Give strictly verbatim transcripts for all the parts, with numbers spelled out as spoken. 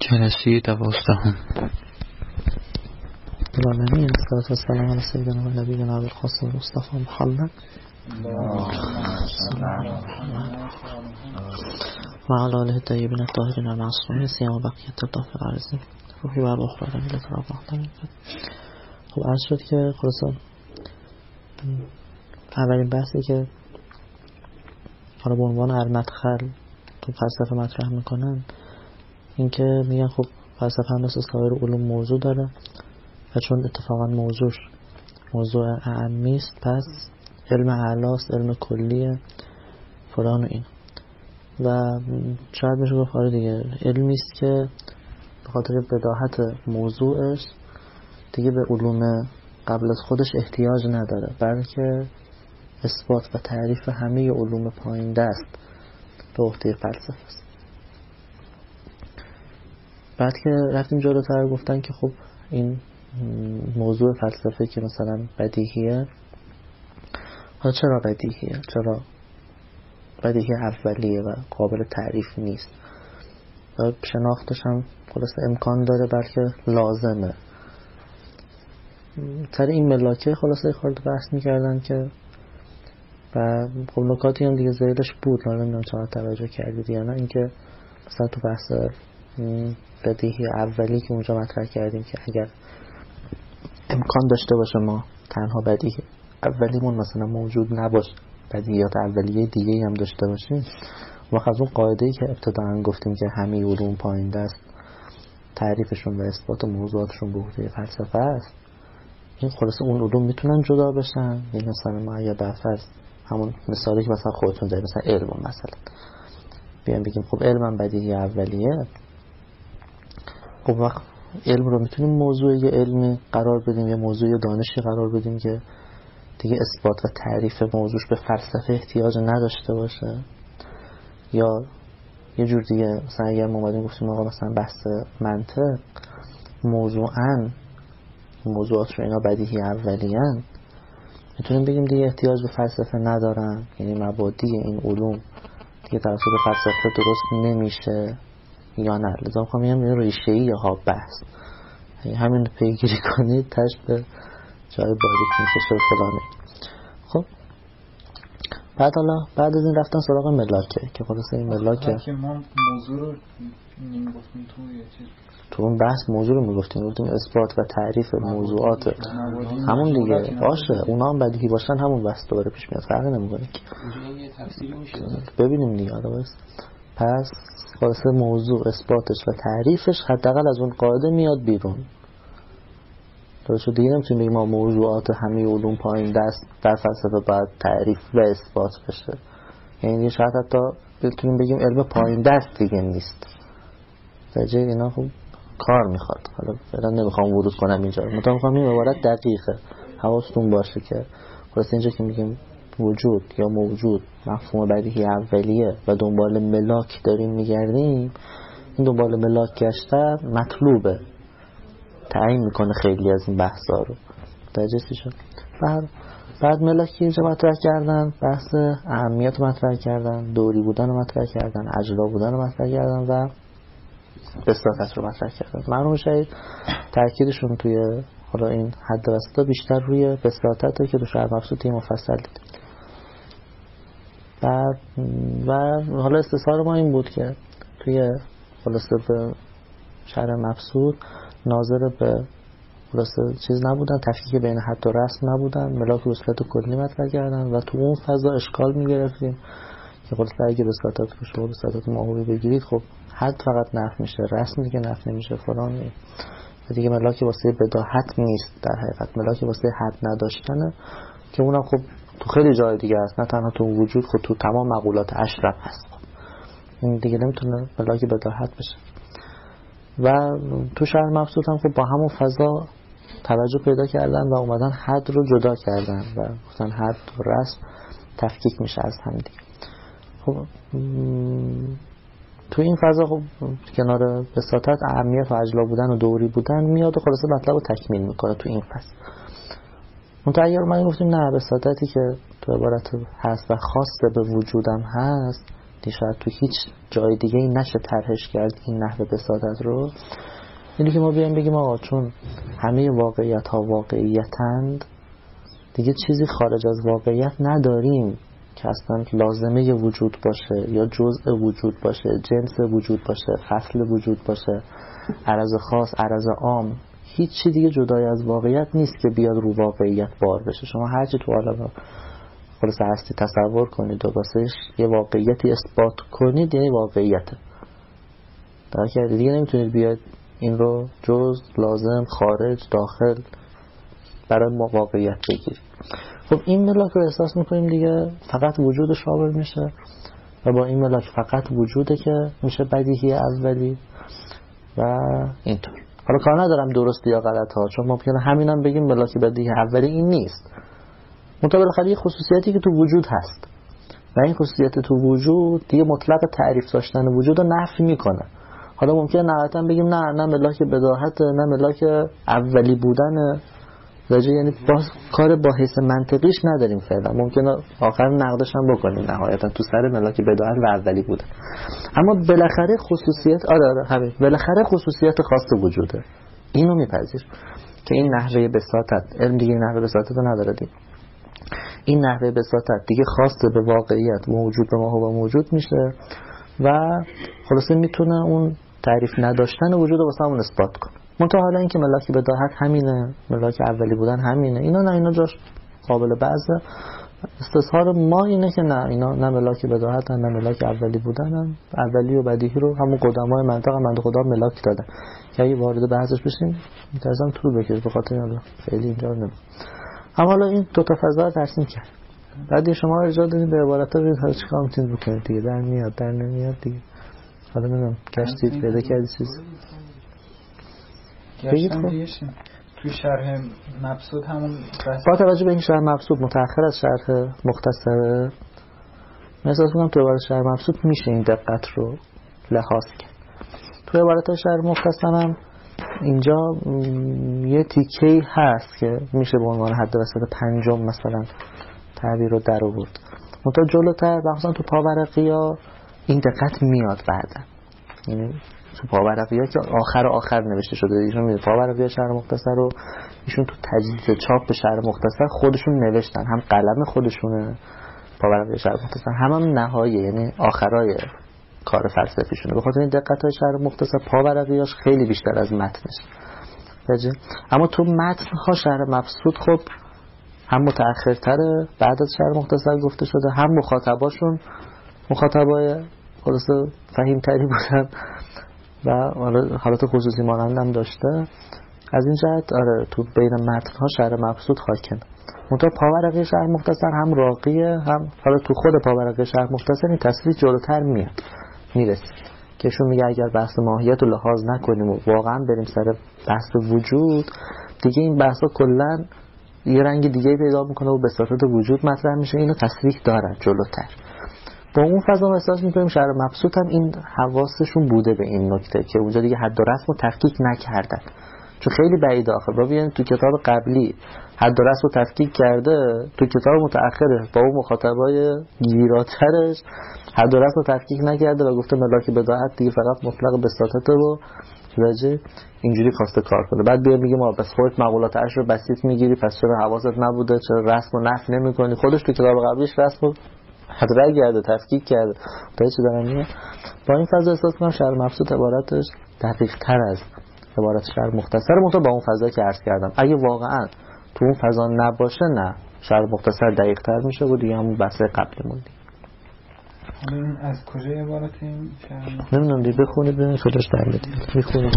جلسه دوازدهم. العالمین الصلاة والسلام علی سیدنا و نبینا القاسم مصطفی محمد و علی آله الطیبین الطاهرین المعصومین سیما بقیت الله فی الارض روحی و اخرى ملت رب. خب عرض شد که خلاصا اولین بحثی که حالا به عنوان المدخل تو فلسفه مطرح میکنن این که میگن خب فلسفه هم مثل سایر علوم موضوع داره و چون اتفاقا موضوع موضوع اعمی است پس علم اعلاست، علم کلیه فلان و این و شاید میشه گفت آره دیگه علمی است که به خاطر بداهت موضوعش دیگه به علوم قبل از خودش احتیاج نداره، بلکه اثبات و تعریف همه علوم پایین دست به عهده فلسفه است. بعد که رفتیم جلوتر گفتن که خب این موضوع فلسفه که مثلا بدیهیه، حالا چرا بدیهیه؟ چرا بدیهی اولیه و قابل تعریف نیست و شناختش هم خلاصه امکان داره بلکه لازمه. سر این ملاکه خلاصه خورده بحث میکردن که و خب نکاتی هم دیگه زیرش بود، حالا نمیدونم چقدر توجه کردید یا نه، اینکه مثلا تو بحث بدیهی اولی که اونجا مطرح کردیم که اگر امکان داشته باشه ما تنها بدیهی اولیمون مثلا موجود نباشه، بدیهیات اولیه دیگه هم داشته باشیم، وقت از اون قاعده‌ای که ابتداً گفتیم که همه علوم پایین دست تعریفشون و اثبات موضوعاتشون به عهده فلسفه است، این خلاصه اون علوم میتونن جدا بشن. یعنی مثلا ما اگه بحث همون مثالی که مثلا خودتون دارید، مثلا علم مثلا بیان بگیم خب علم بدیهی اولیه، خب وقت علم رو میتونیم موضوع یه علمی قرار بدیم یا موضوع دانشی قرار بدیم که دیگه اثبات و تعریف موضوعش به فلسفه احتیاج نداشته باشه، یا یه جور دیگه مثلا اگر ما اومدیم گفتیم آقا مثلا بحث منطق موضوعاً موضوعات رو اینا بدیهی اولیان، میتونیم بگیم دیگه احتیاج به فلسفه ندارن، یعنی مبادی این علوم دیگه توسط فلسفه درست نمیشه یا نه. لذا میخوام بگم این ریشه‌ای ها بحث همین پیگیری کنید تش به جای باریک میکشه و فلانه. خب بعد حالا بعد از این رفتن سراغ ملاکه که خلاصه این ملاکه که ما موضوع رو نمیگفتیم تو یه چیز تو اون بحث موضوع رو میگفتیم گفتیم اثبات و تعریف موضوعات همون دیگه باشه، اونا هم بدیهی باشن همون بحث دوباره پیش میاد، فرقی نمیکنه که یه تفسیری میشه ببینیم دیگه. پس خلاصه موضوع اثباتش و تعریفش حداقل از اون قاعده میاد بیرون. درسته دیگه نمیتونیم بگیم ما موضوعات همه علوم پایین دست در فلسفه باید تعریف و اثبات بشه، یعنی شاید حتی بتونیم بگیم علم پایین دست دیگه نیست. درجه اینا خوب کار میخواد، حالا فعلا نمیخوام ورود کنم اینجا، مثلا میخوام این عبارت دقیقه حواستون باشه که خلاص اینجا که میگیم وجود یا موجود مفهوم بدیهی اولیه و دنبال ملاک داریم میگردیم، این دنبال ملاک گشتن مطلوبه، تعیین میکنه خیلی از این بحثا رو. درجه شد. بعد بعد ملاکی اینجا مطرح کردن، بحث اهمیت مطرح کردن، دوری بودن رو مطرح کردن، اجلا بودن رو مطرح کردن و بساطت رو مطرح کردن. معلومه شاید تأکیدشون توی حالا این حد وسطا بیشتر روی بساطته که تو شرح مبسوطی مفصل دیدیم. بعد و حالا استثار ما این بود که توی خلاصه به شرح مبسوط ناظر به خلاصه چیز نبودن، تفکیک بین حد و رسم نبودن، ملاک وصلت کلی مطرح کردن و تو اون فضا اشکال میگرفتیم که خلاصه اگه بساطت رو شما بساطت ماهوی بگیرید خب حد فقط نفی میشه، رسم دیگه نفی نمیشه فلان و دیگه ملاک واسه بداهت نیست، در حقیقت ملاک واسه حد نداشتنه که اونم خب تو خیلی جای دیگه هست، نه تنها تو وجود، خود تو تمام مقولات اشرف هست. خب این دیگه نمیتونه ملاک بداهت بشه. و تو شرح مبسوط هم خب با همون فضا توجه پیدا کردن و اومدن حد رو جدا کردن و گفتن حد و رسم تفکیک میشه از هم دیگه. خب تو این فضا خب کنار بساطت اهمیت و اجلا بودن و دوری بودن میاد و خلاصه مطلب رو تکمیل میکنه تو این فضا. منتها اگر ما گفتیم نه بساطتی که تو عبارت هست و خاصه به وجودم هست شاید تو هیچ جای دیگه این نشه طرحش کرد این نحوه بساطت رو، اینی که ما بیایم بگیم آقا چون همه واقعیت ها واقعیتند دیگه چیزی خارج از واقعیت نداریم که اصلا لازمه وجود باشه یا جزء وجود باشه، جنس وجود باشه، فصل وجود باشه، عرض خاص، عرض عام، هیچ چی دیگه جدای از واقعیت نیست که بیاد رو واقعیت بار بشه. شما هرچی تو عالم خلاص هستی تصور کنید و واسهش یه واقعیتی اثبات کنید یعنی واقعیته. در که دیگه نمیتونید بیاد این رو جز، لازم، خارج، داخل برای ما واقعیت بگیرید. خب این ملاک رو احساس میکنیم دیگه فقط وجودش قابل میشه و با این ملاک فقط وجوده که میشه بدیهی اولی و اینطور. حالا کار ندارم درست یا غلط ها، چون ممکنه همینم بگیم ملاک بدیهی اولی این نیست، منتها بالاخره یه خصوصیتی که تو وجود هست و این خصوصیت تو وجود دیگه مطلق تعریف داشتن وجود رو نفی میکنه. حالا ممکنه نهایتاً بگیم نه نه ملاک بداهت، نه ملاک اولی بودن راجع، یعنی باز کار با حیث منطقیش نداریم فعلا، ممکنه آخر نقدش هم بکنیم نهایتا تو سر ملاک بداهت و اولی بودن، اما بالاخره خصوصیت آره آره همین بالاخره خصوصیت خاص وجوده، اینو میپذیر که این نحوه بساطت، علم دیگه نحوه بساطت رو نداره دیگه، این نحوه بساطت دیگه خاص به واقعیت موجود به ما هو موجود میشه و خلاصه میتونه اون تعریف نداشتن وجود رو واسه همون اثبات کنه. منتها حالا اینکه ملاک بداهت همینه، ملاک اولی بودن همینه، اینا نه، اینا جاش قابل بحثه. استظهار ما اینه که نه، اینا نه ملاک بداهت نه ملاک اولی بودن، اولی و بدیهی رو همون قدمای منطق هم بنده خدا ملاک دادن که اگه وارد بحثش بشیم میترسم طول بکشه، به خاطر حالا خیلی اینجا نمیم. اما حالا این دو تا فضا رو ترسیم کرد، بعد شما ارجاع دادید به عبارت ها بید حالا چیکار میتونید بکنید دیگه، در میاد در نمیاد دیگه. حالا نمیم گشتید پیدا کردید چیز گشتم دیگه توی شرح مبسوط همون با توجه به این شرح مبسوط متأخر از شرح مختصره، من احساس میکنم توی عبارت شرح مبسوط میشه این دقت رو لحاظ کرد. توی عبارت شرح مختصر هم اینجا یه تیکه‌ای هست که میشه به عنوان حد وسط پنجم مثلا تعبیر رو در آورد، منتها جلوتر مثلا تو پاورقیا این دقت میاد بعدا، یعنی تو پاورقیا که آخر آخر نوشته شده ایشون میگه پاورقیا شرح مختصر رو ایشون تو تجدید چاپ شرح مختصر خودشون نوشتن، هم قلم خودشونه پاورقیا شرح مختصر، هم هم نهایه یعنی آخرای کار فلسفیشونه، به خاطر این دقت‌های شرح مختصر پاورقیاش خیلی بیشتر از متنش. راجع اما تو متن‌ها شرح مبسوط خب هم متأخرتره، بعد از شرح مختصر گفته شده، هم مخاطباشون مخاطبای خلاصه فهیم‌تری بودن و حالات خصوصی مانند هم داشته. از این جهت آره تو بین متن‌ها شرح مبسوط حاکم. منتها پاورقی شرح مختصر هم راقیه، هم حالا تو خود پاورقی شرح مختصر این تصریح جلوتر میاد میرسه که شون میگه اگر بحث ماهیت رو لحاظ نکنیم و واقعا بریم سر بحث وجود دیگه این بحثا کلا یه رنگ دیگه پیدا میکنه و بساطت وجود مطرح میشه، اینو تصریح دارن جلوتر. با اون فضا احساس میکنیم شرح مبسوط هم این حواسشون بوده به این نکته که اونجا دیگه حد و رسم رو تفکیک نکردن، چون خیلی بعیده آخه ببینید تو کتاب قبلی حد و رسم رو تفکیک کرده، تو کتاب متأخره با اون مخاطبای گیراترش حد و رسم رو تفکیک نکرده و گفته ملاک بداهت دیگه فقط مطلق بساطته و راجع اینجوری خواسته کار کنه. بعد بیا میگه ما بس خودت مقولات عشر رو بسیط میگیری، پس چرا حواست نبوده، چرا رسم رو نفی نمی‌کنی؟ خودش تو کتاب قبلیش رسم رو حدره کرده، تفکیک کرده. تا چه دارم میگم با این فضا احساس کنم شرح مبسوط عبارتش دقیق‌تر از عبارت شرح مختصر، منتها با اون فضا که عرض کردم اگه واقعا تو اون فضا نباشه نه شرح مختصر دقیق‌تر میشه و دیگه همون بحث قبلی موندی. این از کجا عبارت این شرح؟ نمیدونم دیگه بخونید ببینید خودش در میاد. میخونم.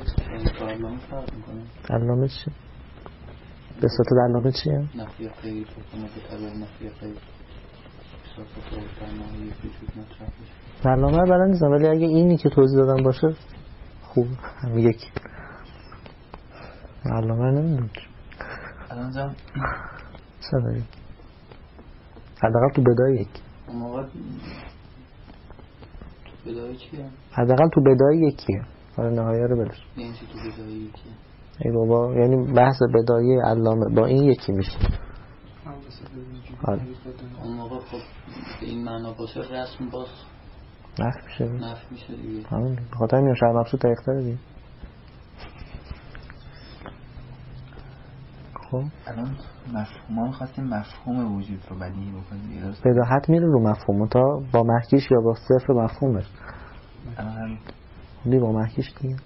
علامه چی؟ بساطت علامه چیه؟ نفی غیر، متعلق نفی غیر. علامه رو بلد نیستم ولی اگه اینی که توضیح دادم باشه خوب هم یکی. علامه رو نمیدونم. الان جام چه داریم؟ حداقل تو بدای یکی. اون موقع تو بدای چیه؟ حداقل تو بدای یکیه. حالا نهایه رو بلش. یعنی چی تو بدای یکیه؟ ای بابا یعنی بحث بدایه علامه با این یکی میشه. اون موقع خب به این معنا باشه رسم باز نفی میشه نفی میشه دیگه. همین بخاطر همین شرط مبسوط دقیق‌تره دیگه. خب الان مفهوم ما می‌خواستیم مفهوم وجود رو بدیهی بکنیم. بداهت میره رو مفهوم تا با محکیش یا با صرف مفهومش. الان دی با محکیش دیگه.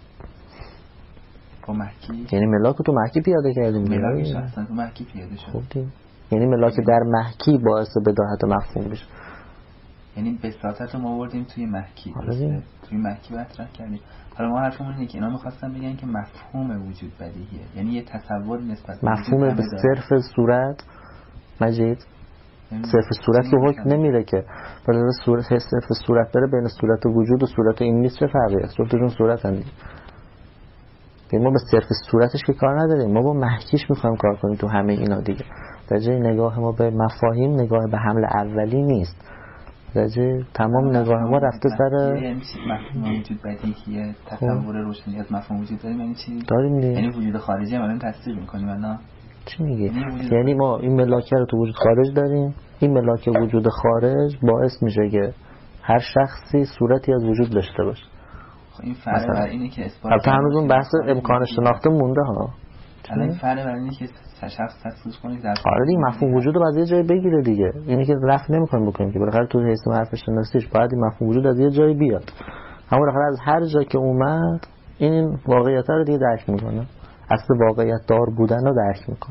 با محکی یعنی ملاک تو محکی پیاده کردیم دیگه. ملاکش اصلا تو محکی پیاده شد. خب دیگه. یعنی ملاک در محکی باعث بداهت مفهوم بشه. یعنی بساطت رو ما بردیم توی محکی. توی محکی مطرح کردیم. حالا ما حرفمون اینه که اینا می‌خواستن بگن که مفهوم وجود بدیهیه. یعنی یه تصور نسبت به مفهوم به صرف صورت مجید صرف صورت که حکم نمیره که ولی صورت صرف صورت بره بین صورت وجود و صورت این نیست چه فرقی است؟ جفتشون صورت هم دیگه. ما به صرف صورتش که کار نداریم، ما با محکیش میخوایم کار کنیم تو همه اینا دیگه. در جای نگاه ما به مفاهیم نگاه به حمل اولی نیست. در جای تمام نگاه ما رفته سر یعنی مفهوم وجود بدیهیه، تصور روشنی از مفهوم وجود داریم. یعنی چی؟ داریم دیگه. یعنی وجود خارجی هم الان تصدیق میکنیم الان. چی میگه؟ یعنی ما این ملاکه رو تو وجود خارج داریم. این ملاکه وجود خارج باعث میشه که هر شخصی صورتی از وجود داشته باشه. خب این فرق بر اینه که اثبات البته هنوز اون بحث امکان شناخته مونده ها. الان فرق بر اینه که شخص تصدیق کنه در آره دیگه مفهوم وجود رو از یه جایی بگیره دیگه. اینی که رفع نمی‌کنیم بکنیم که بالاخره تو حیث حرف شناسیش باید این مفهوم وجود از یه جایی بیاد. اما بالاخره از هر جا که اومد این واقعیت رو دیگه درک میکنه. اصل واقعیت دار بودن رو درک میکنه.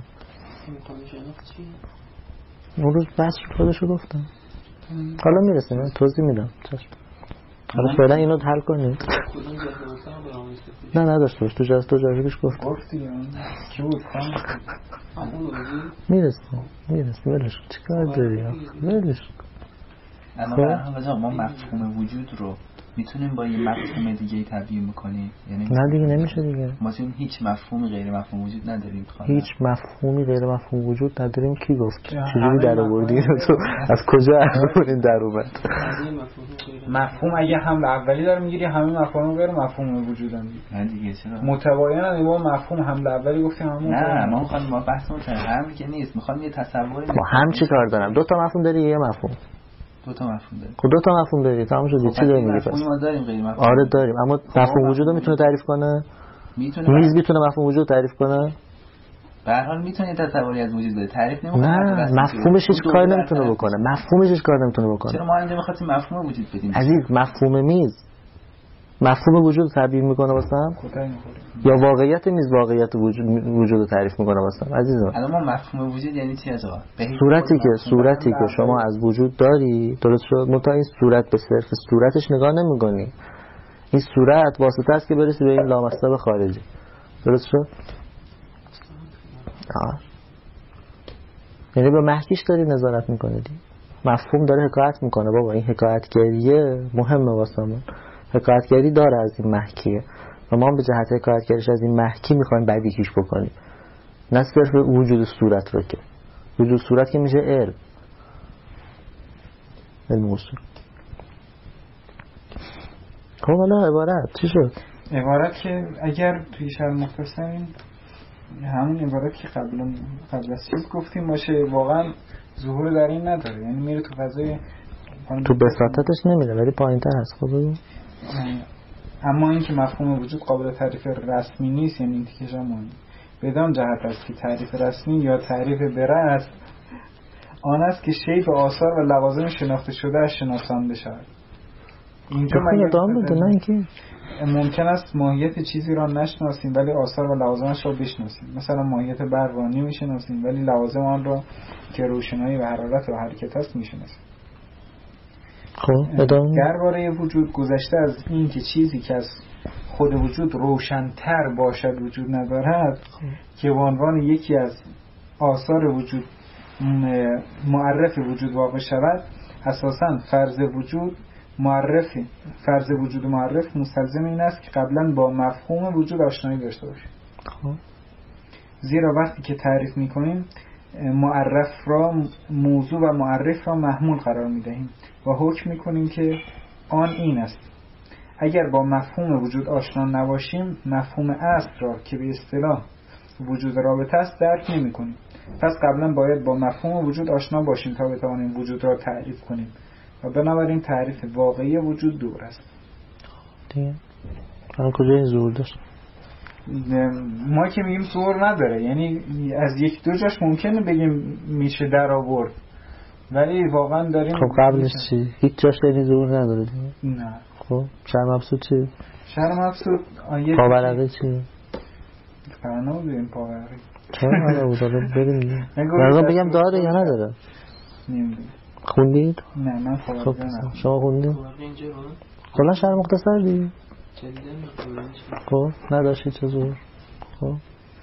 اون روز بحث خودشو گفتم. حالا میرسیم من توضیح میدم. حالا فعلا اینو حل کنید. نه نداشته باش تو جاست تو جاش گفت. گفتی کی بود کام؟ میرسیم میرسیم ولش چیکار داری؟ ولش. الان ما مفهوم وجود رو میتونیم با یه مفهوم دیگه تبیین بکنیم؟ یعنی نه دیگه نمیشه دیگه. ما چون هیچ مفهومی غیر مفهوم وجود نداریم. هیچ مفهومی غیر مفهوم وجود نداریم. کی گفت؟ چجوری در آوردی تو؟ از کجا آوردین در اومد؟ مفهوم اگه حمل اولی داره میگیری همه مفاهیم غیر مفهوم وجودن دیگه. نه دیگه چرا؟ متباینن با مفهوم حمل اولی گفتیم همون. نه ما میخوایم ما بحثمون هم که نیست. میخوام یه تصوری با هم چی کار دارم؟ دو تا مفهوم داری یه مفهوم؟ دو تا مفهوم داریم. خب دو تا مفهوم داری تمام شد. چی داری میگی پس؟ ما داریم غیر مفهوم. آره داریم اما مفهوم وجود رو میتونه تعریف کنه؟ میتونه. میز میتونه مفهوم وجود تعریف کنه؟ به هر حال میتونه تصوری از وجود بده. تعریف نمیکنه. نه مفهومش هیچ کار نمیتونه بکنه. مفهومش هیچ کار نمیتونه بکنه. چرا ما اینجا می‌خواستیم مفهوم وجود بدیم؟ عزیز مفهوم میز مفهوم وجود تعبیر میکنه واسم یا واقعیت میز واقعیت وجود وجود رو تعریف میکنه واسم عزیزم؟ الان ما مفهوم وجود یعنی چی آقا؟ صورتی که صورتی که شما از وجود داری درست شد متا این صورت به صرف صورتش نگاه نمیکنی. این صورت واسطه است که برسی به این لامصب خارجی. درست شد؟ آه. یعنی به محکیش داری نظارت میکنی دی. مفهوم داره حکایت میکنه بابا این حکایتگریه مهمه واسمون. حکایتگری داره از این محکیه و ما هم به جهت حکایتگریش از این محکی میخوایم بدیهیش بکنیم نه صرف وجود صورت رو که وجود صورت که میشه علم علم اصول. خب حالا عبارت چی شد؟ عبارت که اگر توی شرح مختصر همون عبارت که قبل قبل از چیز گفتیم باشه واقعا ظهور در این نداره یعنی میره تو فضای تو بساطتش نمیره ولی پایین تر هست. خب بگو. اما این که مفهوم وجود قابل تعریف رسمی نیست یعنی این تیکش هم مهمه. بدان جهت است که تعریف رسمی یا تعریف برأس آن است که شی به آثار و لوازم شناخته شده از شناسان بشود. اینجا من ادامه بده نه اینکه ممکن است ماهیت چیزی را نشناسیم ولی آثار و لوازمش را بشناسیم. مثلا ماهیت برق را نمیشناسیم ولی لوازم آن را که روشنایی و حرارت و حرکت است میشناسیم. خب ادامه. درباره وجود گذشته از این که چیزی که از خود وجود روشن‌تر باشد وجود ندارد که به عنوان یکی از آثار وجود معرف وجود واقع شود اساساً فرض وجود معرفی فرض وجود معرف مستلزم این است که قبلا با مفهوم وجود آشنایی داشته باشیم. زیرا وقتی که تعریف می‌کنیم معرف را موضوع و معرف را محمول قرار می‌دهیم و حکم می‌کنیم که آن این است. اگر با مفهوم وجود آشنا نباشیم مفهوم اصل را که به اصطلاح وجود رابطه است درک نمی‌کنیم. پس قبلا باید با مفهوم وجود آشنا باشیم تا بتوانیم وجود را تعریف کنیم و بنابراین تعریف واقعی وجود دور است. دیگه الان کجا این ظهور داشت؟ ما که میگیم ظهور نداره، یعنی از یک دو جاش ممکنه بگیم میشه در آورد، ولی واقعا داریم. خب قبلش چی؟ هیچ جاش یعنی ظهور نداره دیگه؟ نه. خب شرم افسود چی؟ شرم افسود پاورقی چی؟ قرار نبود این پاورقی چرا قرار بود؟ داره بریم دیگه برگم بگم داره یا نداره؟ نمیدونم. خوندید؟ نه من پاورقی نخوندم. شما خوندید؟ کلا شرح مختصر دیگه؟ خب نداشتی چه ظهور؟ خب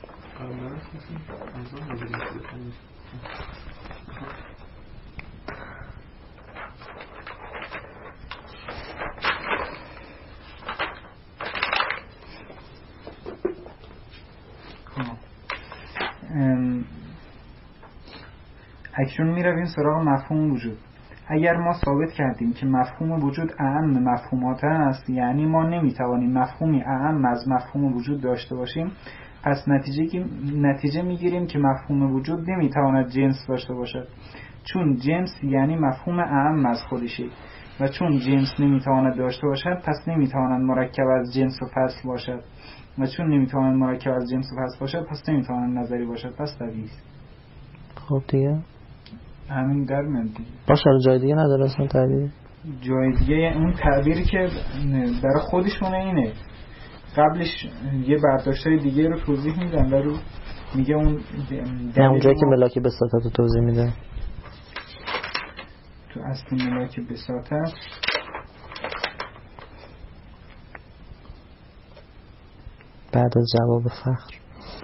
اکنون می رویم سراغ مفهوم وجود. اگر ما ثابت کردیم که مفهوم وجود اعم مفهومات است، یعنی ما نمی توانیم مفهومی اعم از مفهوم وجود داشته باشیم، پس نتیجه نتیجه می گیریم که مفهوم وجود نمی تواند جنس داشته باشد، چون جنس یعنی مفهوم اعم از خودشی، و چون جنس نمی تواند داشته باشد پس نمی تواند مرکب از جنس و فصل باشد، و چون نمی تواند مرکب از جنس و فصل باشد پس نمی تواند نظری باشد، پس طبیعی است. خب دیگه همین در میاد دیگه. باشه جای دیگه نداره اصلا تعبیر؟ جای دیگه اون تعبیری که برای خودشونه اینه. قبلش یه برداشتای دیگه رو توضیح میدن و رو میگه اون نه اونجایی که ملاک بساطت رو توضیح میده تو اصل ملاک بساطت بعد از جواب فخر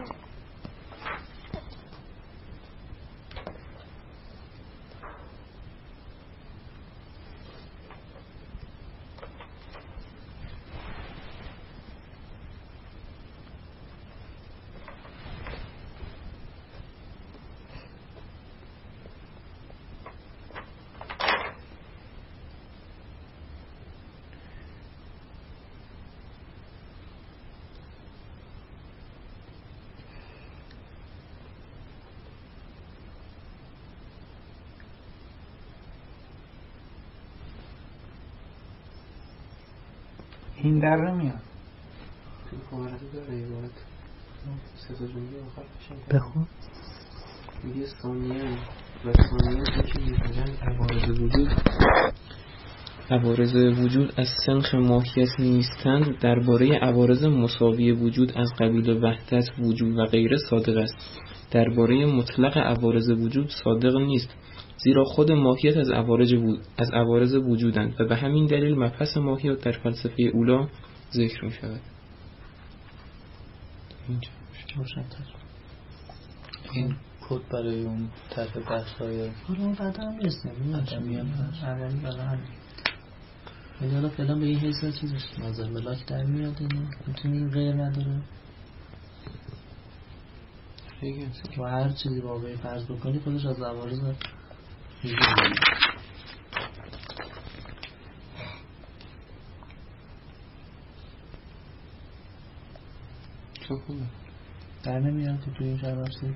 این در نمیاد. بخون. میگه ثانیه و ثانیه که میگن عوارض وجود عوارض وجود از سنخ ماهیت نیستند، درباره عوارض مساوی وجود از قبیل وحدت وجود و غیره صادق است. درباره مطلق عوارض وجود صادق نیست، زیرا خود ماهیت از عوارض وجود از عوارض وجودند و به همین دلیل مبحث ماهیت در فلسفه اولا ذکر می شود. این کد برای اون طرف بحث‌های حالا بعد هم نیستم اولی برای هم یعنی حالا فعلا به این حیث چیزش نظر ملاک در میاد اینه میتونی این غیر نداره و هر چیزی واقعی فرض بکنی خودش از عوارض میگه در نمیاد که توی این شهر باشید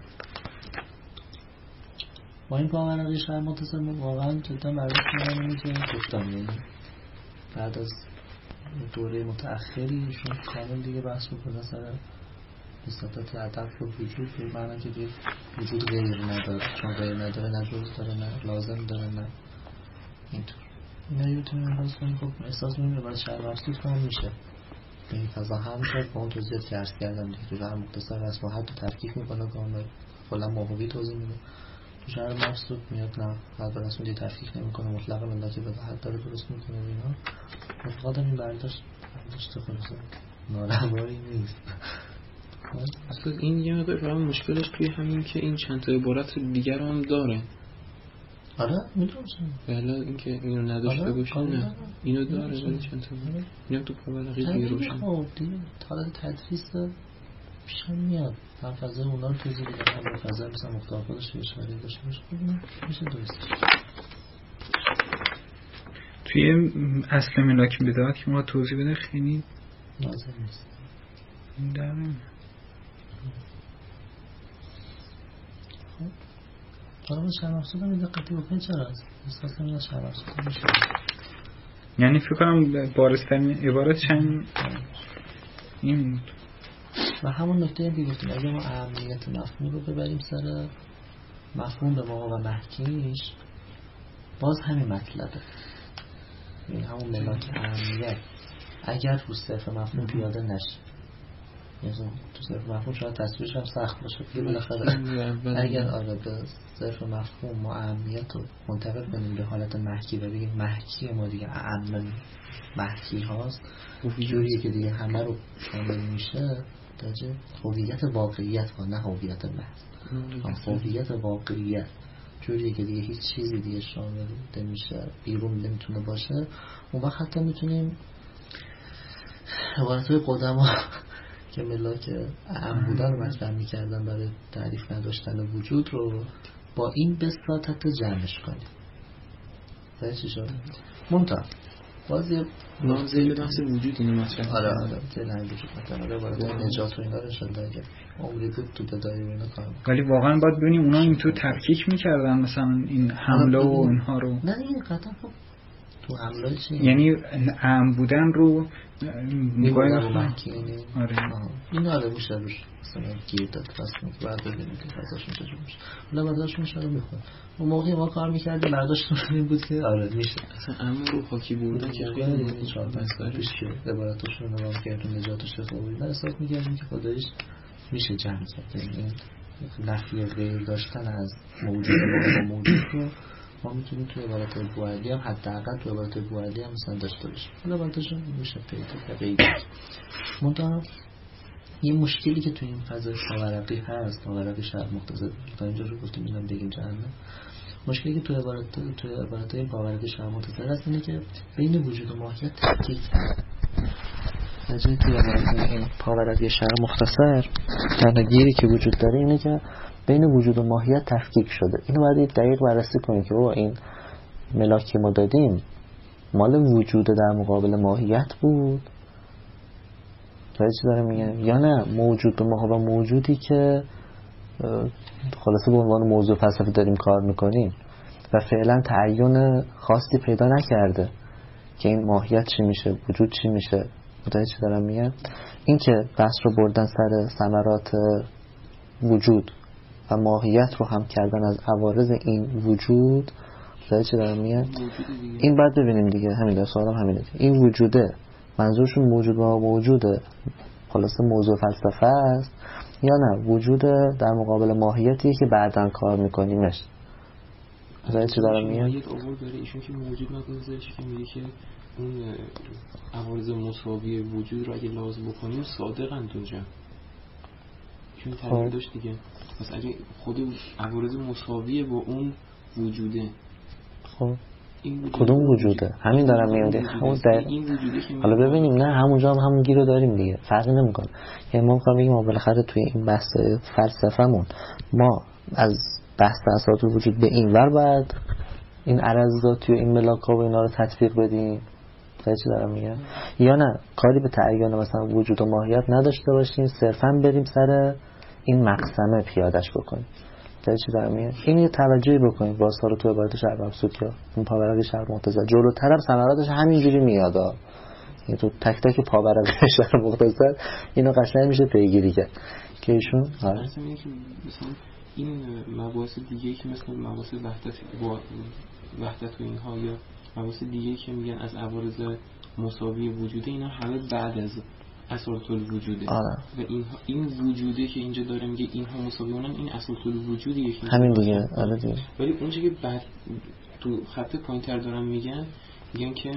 با این پاورقی شهر متصل واقعا جدا برداشت میدن میشه گفتم یعنی بعد از دوره متأخری ایشون کامل دیگه بحث بکنه سر بساطت عدف و وجود به معنی که دیگه وجود غیر نداره، چون غیر نداره نه جز داره نه لازم داره نه اینطور اینا یه بتونیم احساس کنیم. خب احساس می‌کنیم برای شهر باشید کنم میشه به این فضا هم شد با اون توضیحات که عرض کردم دیگه تو شهر مختصر رسم و حد رو ترکیف میکنه کامل کلا ماهوی توضیح میده. تو شهر مبسوط میاد نه حد رسم دیگه ترکیف نمیکنه مطلق ملاکی به حد داره درست میکنه اینا مطلقا این برداشت برداشت خلاصه ناروایی نیست. اصلا این یه مقدار فقط مشکلش توی همین که این چند تا عبارت دیگر هم داره. آره میدونم بله اینکه اینو نداشته آره؟ باشه نه آره. اینو داره ولی چند تا آره. اینو تو پاورقی دیگه روشن خب دیگه حالت تدریس پیشم میاد هم فضای اونا رو توضیح بدم هم به فضای مثلا مختار خودش اشاره داشته باشه میشه درست. توی اصل ملاک بداعت که ما توضیح بده خیلی لازم نیست این در حالا چند مقصود هم دقتی بکنید چرا هست احساس نمیده چند مقصود میشه. یعنی فکر کنم بارسترین عبارت چند این بود. و همون نکته هم بیگفتیم اگه ما اهمیت مفهوم رو ببریم سر مفهوم به ما و محکیش باز همین مطلبه. این همون ملاک اهمیت اگر رو صرف مفهوم پیاده نشه یعنی تو صرف مفهوم شاید تصویرش هم سخت باشه دیگه بالاخره اگر آره به صرف مفهوم ما اهمیت رو منتقل کنیم به حالت محکی و بگیم محکی ما دیگه اعم محکی هاست جوریه که دیگه همه رو شامل میشه درجه هویت واقعیت ها نه هویت محض هویت واقعیت جوریه که دیگه هیچ چیزی دیگه شامل نمیشه بیرون نمیتونه باشه اون وقت حتی میتونیم عبارت های قدما که ملاک اعم بودن رو مطرح میکردن برای تعریف نداشتن وجود رو با این بساطت جمعش کنیم. باید چی شد؟ منطقه بازی نازل دست وجود اینو مطرح آره آره زیل هم وجود مطرح آره برای نجات و اینا رو شده اگه عمری بود تو دادایی و اینا کار میکنم ولی واقعا باید ببینیم اونا این تو تفکیک میکردن مثلا این حمله و اینها رو نه این قطعا خب تو حمله چی؟ یعنی اعم بودن رو میبودن رو محکی یعنی آره این آره میشه روش مثلا گیر داد راست میگه باید ببینیم که فضاشون چجور میشه ولی برداشتون شده میخواد اون موقعی ما کار میکردیم برداشتون این بود که آره میشه اصلا اما رو خاکی بردن که خیلی چهار پنج سال پیش که عبارتاشون رو نگاه کردیم نجات و شفاوی و احساس میکردیم که خداییش میشه جمع کرد این نفی غیر داشتن از موجود و موجود رو ما میتونیم توی عبارت بوعلی هم حداقل توی عبارت بوعلی هم مثلا داشته باشیم ولی عبارتشون میشه پیدا غیبی منتها یه مشکلی که توی این فضای پاورقی هست پاورقی شهر مختصر تا اینجا رو گفتیم اینم بگیم جهنم مشکلی که توی عبارت توی عبارت‌های پاورقی شهر مختصر هست اینه که بین وجود و ماهیت تفکیک هست نجای توی عبارت این پاورقی شهر مختصر درگیری که وجود داره اینه که بین وجود و ماهیت تفکیک شده. اینو باید دقیق بررسی کنیم که با این ملاکی ما دادیم مال وجود در مقابل ماهیت بود چی داره میگم یا نه موجود به ماها و موجودی که خلاصه به عنوان موضوع فلسفی داریم کار میکنیم و فعلا تعین خاصی پیدا نکرده که این ماهیت چی میشه وجود چی میشه متوجه چی دارم میگم این که بحث رو بردن سر ثمرات وجود و ماهیت رو هم کردن از عوارض این وجود متوجه چی دارم میگم این بعد ببینیم دیگه همین در سوالم همینه دیگه. این وجوده منظورشون موجود و موجوده خلاصه موضوع فلسفه است یا نه وجود در مقابل ماهیتیه که بعداً کار میکنیمش متوجه چی دارم میگم ماهیت آورد داره ایشون که موجود نگذارش که میگه که اون عوارض مساوی وجود رو اگه لازم بکنیم صادقاً دونجا چون تعریف داشت دیگه پس اگه خود عوارض مساویه با اون وجوده خب کدوم وجوده همین دارم میگم همون در حالا ببینیم نه همونجا هم همون گیرو داریم دیگه فرقی نمیکنه یعنی ما میخوام بگیم ما بالاخره توی این بحث فلسفه‌مون ما از بحث اساس وجود به این ور بعد این عرضات توی این ملاک‌ها و اینا رو تطبیق بدیم چه دارم میگم یا نه کاری به تعیین مثلا وجود و ماهیت نداشته باشیم صرفا بریم سر این مقسمه پیادش بکنیم چه دارم میگم این یه توجهی بکنید واسه رو تو عبارت شرح مبسوط که اون پاورقی شرح مختصر جلوتر هم ثمراتش همینجوری میاد یعنی تو تک تک پاورقی شرح مختصر اینو قشنگ میشه پیگیری کرد که ایشون آره مثلا این مباحث دیگه که مثلا مباحث وحدت با وحدت و اینها یا مباحث دیگه که میگن از عوارض مساوی وجوده اینا همه بعد از اساس الوجوده آره. و این این وجوده که اینجا داره میگه اینها مساوی اونن این اساس الوجودیه که همین دیگه آره دیگه ولی اونجا که بعد تو خط پایینتر دارن میگن میگن که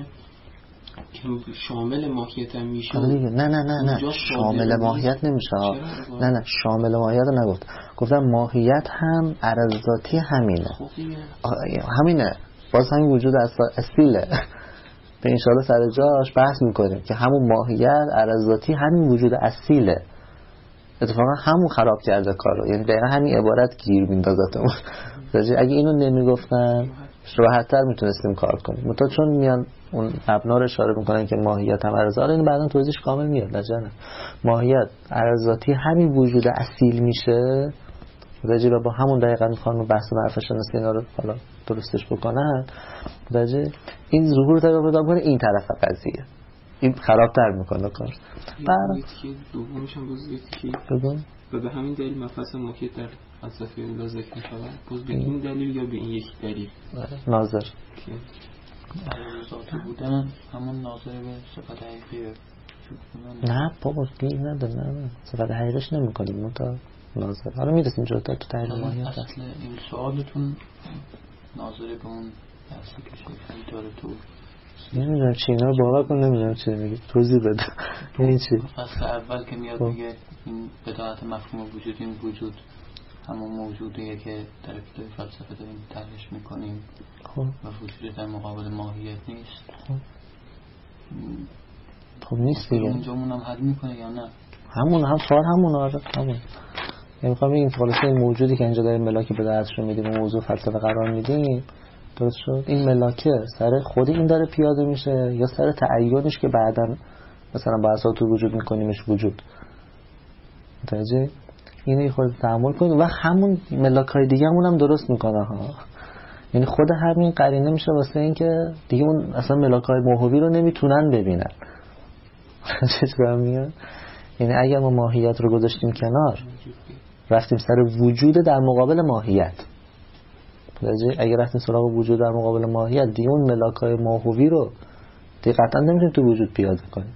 شامل ماهیت هم میشه آره دیگه نه نه نه نه شامل ماهیت نمیشه نه نه شامل ماهیت نگفت گفتم ماهیت هم عرضاتی همینه خب همینه باز همین وجود اصیله به انشاءالله سر جاش بحث میکنیم که همون ماهیت عرضاتی همین وجود اصیله اتفاقا همون خراب کرده کارو یعنی دقیقا همین عبارت گیر میندازتمون اگه اینو نمیگفتن راحت‌تر میتونستیم کار کنیم متا چون میان اون مبنا رو اشاره میکنن که ماهیت هم عرضاتی اینو بعداً توضیحش کامل میاد لجنه ماهیت عرضاتی همین وجود اصیل میشه متوجه با همون دقیقاً میخوان بحث معرفت شناسی اینا رو حالا درستش بکنن. متوجه این ظهور رو پیدا کنه این طرف قضیه این خرابتر میکنه کار. بعد که دومش هم باز یکی بگم و به همین دلیل مفصل موقعیت در فلسفه الا ذکر می‌شود. باز به این دلیل یا به این یک دلیل ناظر که ذاتی بودن همون ناظر به صفت حقیقیه. نه بابا گیر نده نه نه صفت حقیقیش نمی‌کنیم ما تا ناظر. حالا میرسیم جلوتر تو تحلیل ماهیت. اصل این سوالتون ناظر به اون اصلی که شکلی داره تو نمیدونم چی اینا رو باور کن نمیدونم چی میگی توضیح بده. این چی فصل اول که میاد میگه این بداهت مفهوم وجود این وجود همون موجودیه که در ابتدای فلسفه داریم طرحش میکنیم خب و وجود در مقابل ماهیت نیست. خب خب نیست دیگه اونجامون هم حل میکنه یا نه؟ همون هم فار همون آره همون. یعنی میخوام بگیم که خلاصه این موجودی که اینجا داریم ملاک بداهتش رو میدیم و موضوع فلسفه قرار میدیم درست شد. این ملاکه سر خودی این داره پیاده میشه یا سر تعیینش که بعداً مثلا با اساس تو وجود میکنیمش وجود. متوجه اینو یه خورده تأمل کنید و همون ملاکای دیگه همون هم درست میکنه ها. یعنی خود همین قرینه میشه واسه این که دیگه اون اصلا ملاکای موهوی رو نمیتونن ببینن. چطور میگم؟ یعنی اگر ما ماهیت رو گذاشتیم کنار رفتیم سر وجود در مقابل ماهیت، اگر رفتیم سراغ وجود در مقابل ماهیت دیگه اون ملاکای موهوی رو دیگه قطعا نمیتونیم تو وجود پیاده کنیم.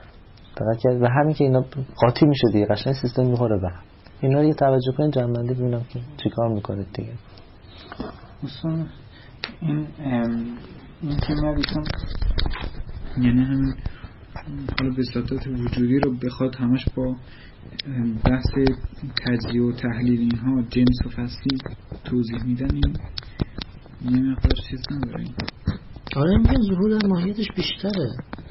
و همین که اینا قاطی میشه دیگه قشنگ سیستم میخوره به هم. اینا رو یه توجه کنید جنبندی ببینم که چیکار میکنید دیگه. اصلا این این که ما بیتون یعنی همین حالا بساطات وجودی رو بخواد همش با بحث تجزیه و تحلیل اینها جنس و فصلی توضیح میدن این یه مقدار چیز نداره. آره میگه ظهور در ماهیتش بیشتره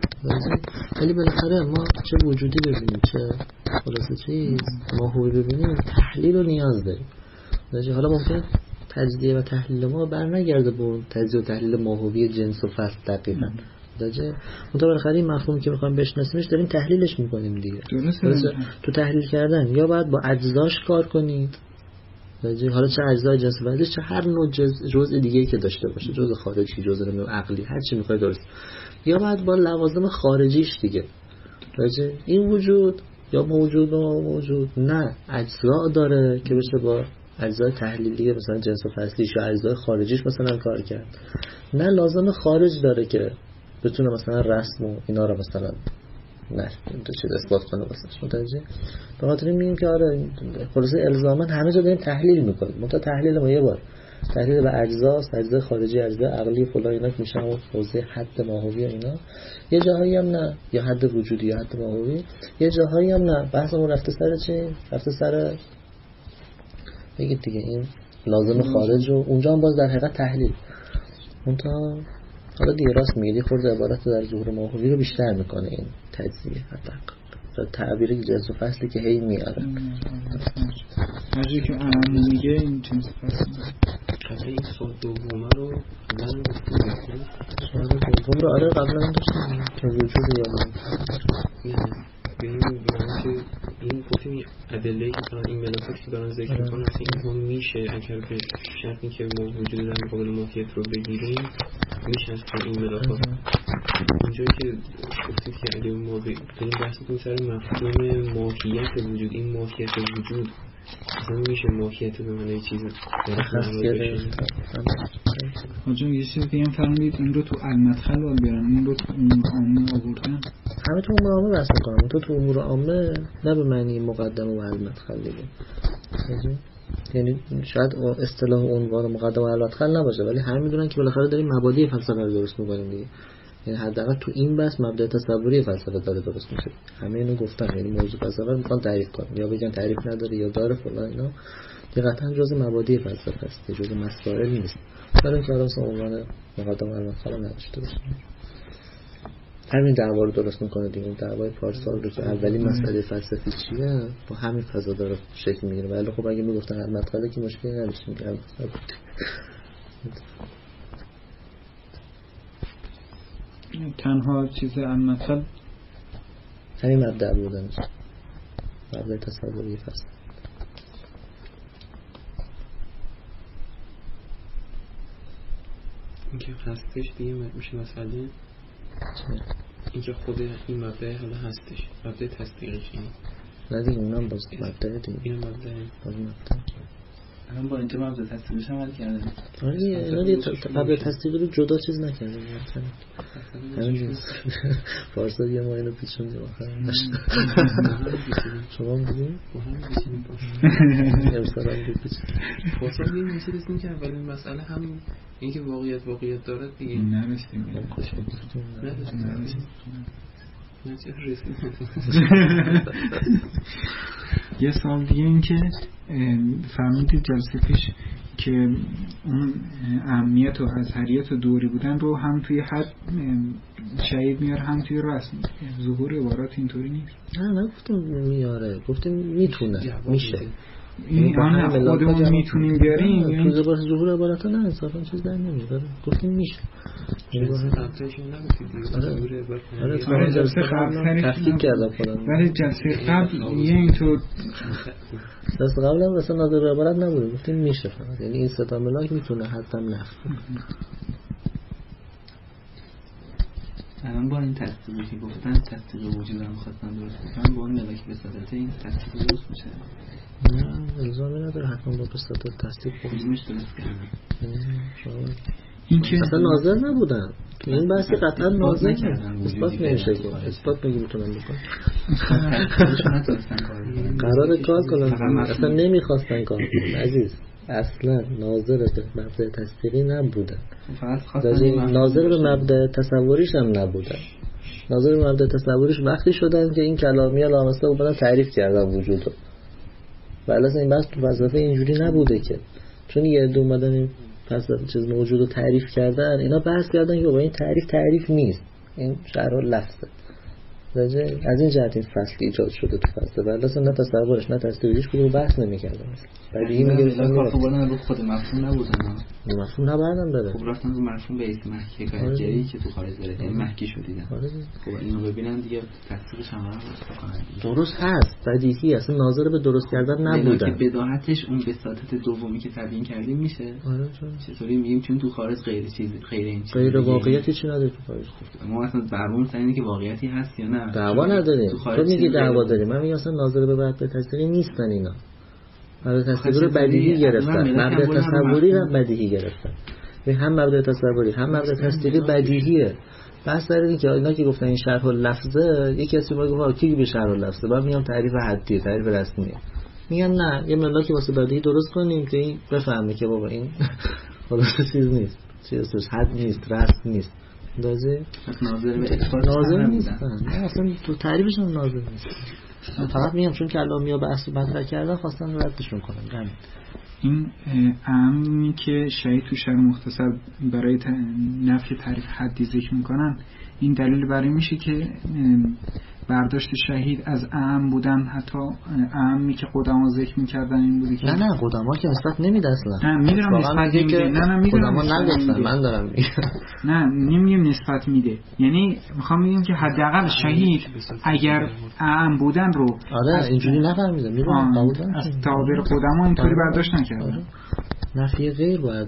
ولی بالاخره ما چه وجودی ببینیم چه خلاصه چیز ماهوی ببینیم تحلیل رو نیاز داریم. حالا ممکنه تجزیه و تحلیل ما برنگرده به تجزیه و تحلیل ماهوی جنس و فصل دقیقاً. درجه منتها بالاخره این مفهومی که میخوایم بشناسیمش داریم تحلیلش میکنیم دیگه. درسته. تو تحلیل کردن یا باید با اجزاش کار کنید درجه حالا چه اجزای جنس و فصل چه هر نوع جزء دیگه‌ای که داشته باشه جزء خارجی جزء نوع عقلی هر چی میخوای درست یا باید با لوازم خارجیش دیگه درجه این وجود یا موجود و موجود نه اجزا داره که بشه با اجزای تحلیلی مثلا جنس و فصلیش یا اجزای خارجیش مثلا کار کرد نه لازم خارج داره که بتونه مثلا رسم و اینا رو مثلا نه تو چیز اثبات کنه واسش. متوجه به خاطر میگیم که آره خلاصه الزاما همه جا داریم تحلیل میکنیم منتها تحلیل ما یه بار تحلیل به اجزاست اجزای خارجی اجزای عقلی فلان اینا که میشه اون حوزه حد ماهوی اینا یه جاهایی هم نه یا حد وجودی یا حد ماهوی یه جاهایی هم نه بحثمون رفته سر چی رفته سر بگید دیگه این لازم خارج رو اونجا هم باز در حقیقت تحلیل منتها حالا دیگه راست میگه خورده عبارت در ظهور ماهوی رو بیشتر میکنه این تجزیه حتی تعبیر جنس و فصلی که هی میاره هرچی که اهم میگه این جنس و فصل قبل این سوال دومه رو قبلا گفتیم سوال دوم رو آره قبلا داشتیم که وجود یا یعنی که این گفتیم ادله‌ای که مثلا این ملاکات که دارن ذکر میکنن این هم میشه اگر به شرطی که ما وجود در مقابل ماهیت رو بگیریم میشه از این ملاکات اونجایی که گفتیم که اگه ما بریم بحث کنیم سر مفهوم ماهیت وجود این ماهیت وجود اصلا میشه ماهیت به معنی چیز حاجم یه چیزی که هم فرمودید این رو تو المدخل باید بیارن این رو تو امور عامه آوردن همه تو امور عامه بحث میکنم تو تو امور عامه نه به معنی مقدمه و المدخل دیگه یعنی شاید اصطلاح عنوان مقدمه و المدخل نباشه ولی همه میدونن که بالاخره داریم مبادی فلسفه رو درست میکنیم دیگه یعنی حداقل تو این بحث مبدأ تصوری فلسفه داره درست میشه همه اینو گفتن یعنی موضوع فلسفه رو میخوان تعریف کنن یا بگن تعریف نداره یا داره فلان اینا دقیقاً جزء مبادی فلسفه است جزء مسائل نیست برای اینکه اصلا عنوان مقدمه و المدخل نداشته باشه همین دعوا رو درست میکنه دیگه دعوای پارسال رو که اولین مسئله فلسفی چیه با همین فضا داره شکل میگیره ولی خب اگه میگفتن المدخل که مشکلی نداشتیم که تنها چیز المدخل همین مبدأ بودن مبدأ تصوری فلسفه اینکه هستش دیگه میشه مسئله اینکه خود این مبدأ حالا هستش، مبدأ تصدیقش اینه. نه دیگه اونم باز مبدأ دیگه. این مبدأ باز مبدأ. الان با اینجا مبدأ تصدیقش عمل کرده. آره اینا دیگه مبدأ تصدیق رو جدا چیز نکرده مثلا. همین فارسا یه ما اینو پیچوندیم آخر. شما میگین؟ ارسال هم پیچ. فارسا میگن میشه رسیم که اولین مسئله همین اینکه واقعیت واقعیت داره دیگه. نرسیدیم. نرسیدیم. یه سوال دیگه این که فهمیدید جلسه پیش که اون اهمیت و اظهریت و دوری بودن رو هم توی حد شهید میاره هم توی رسم. ظهور عبارات اینطوری نیست. نه نگفتم میاره، گفتیم میتونه میشه. این آن خودمون میتونیم بیاریم تو زبان ظهور عبارت ها نه انصافا چیز در نمیاد. گفتیم میشه. آره آره جلسه قبل تفکیک کردم خودم. ولی جلسه قبل یه اینطور دست قبل هم مثلا ناظر به عبارت نبوده، گفتیم میشه فقط. یعنی این ستا ملاک میتونه حتما نفت. الان با این تصدیقی که گفتن تصدیق وجود هم خواستن درست بکنن با اون ملاک بساطت این تصدیق درست میشه؟ نه الزامی نداره حتما با بساطت تصدیق کدومش درست کردن؟ این که اصلا ناظر نبودن تو این بحثی قطعا ناظر نکردن. اثبات نمیشه که اثبات میگی میتونن بکن قرار کار کنن اصلا نمیخواستن کار کنن عزیز. اصلا ناظر به مبدأ تصدیقی نبودن، ناظر به مبدأ تصوریش هم نبودن. ناظر به مبدأ تصوریش وقتی شدن که این کلامی لامسته اومدن تعریف کردن وجودو. ولی اصلا این بحث تو فلسفه اینجوری نبوده که چون یه عده اومدن این فلسفه چیز موجودو تعریف کردن، اینا بحث کردن که با این تعریف تعریف نیست، این شرح لفظه. از این جهت این فصل ایجاد شده تو فلسفه. ولی اصلا نه تصورش نه تصدیقش کدوم بحث نمی‌کردن. بعدی میگه مثلا خب برن رو خود مفهوم نبودن. مفهوم نبردن داره. خب رفتن رو مفهوم به اسم محکی کاری که تو خارج داره، یعنی محکی شدیدن. خب اینو ببینن دیگه تصدیقش هم بکنن. درست هست، بدیهی اصلا ناظر به درست کردن نبودن. که بداهتش اون بساطت دومی که تبیین کردیم میشه. آره چطوری میگیم چون تو خارج غیر چیز غیر این چیز غیر واقعیتی چی نداره تو خارج. ما اصلا برمون سر اینه که واقعیتی هست یا نه. دعوا نداریم. تو میگی دعوا داریم. من میگم اصلا ناظر به مبدأ تصدیقی نیستن اینا. مبدأ تصوری بدیهی گرفتن، مبدأ تصوری رو بدیهی گرفتن. به هم مبدأ تصوری هم مبدأ تصدیقی بدیهیه. بس در اینه که اینا که گفتن این شرح اللفظه، یکی از ما گفت کی به شرح اللفظه، بعد میگم تعریف حدی، تعریف رسمیه. میگن نه، یه ملاکی واسه بدیهی درست کنیم که این بفهمه که بابا این خلاص چیز نیست. چیزش حد نیست، رسم نیست. اندازه ناظر به اثبات ناظر نیستن. نه اصلا تو تعریفش هم ناظر نیست. من فقط میگم چون کلامیا به اصل مطرح کردن خواستن ردشون کنن. همین. این امنی که شهید تو شرح مختصر برای نفی تعریف حدی ذکر میکنن، این دلیل برای میشه که برداشت شهید از اعم بودن، حتی اعمی که قدما ذکر میکردن این بودی که نه نه قدما که نسبت نمیده اصلا. نه میدونم نسبت میده. نه نه میدونم قدما نگفتن، من دارم میگم. نه نمیگم نسبت میده، یعنی میخوام بگم که حداقل شهید اگر اعم بودن رو آره اینجوری نفهمیدم. میدونم از تعابیر قدما اینطوری برداشت نکردن. نفی غیر باید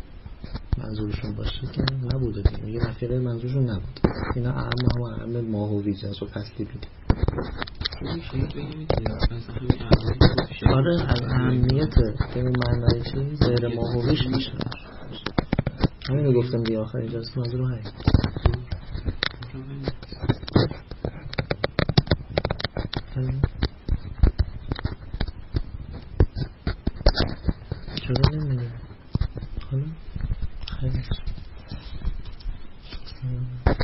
منظورشون باشه که نبوده دیگه. میگه نفی غیر منظورشون نبود. اینا اعم هم اعم ماهوی جنس و فصلی بیده. آره اهمیت به اون معنی چیز غیر ماهویش میشه. همین رو گفتم دیگه آخر اینجا است منظور همین. چرا نمیدونم حالا خیلی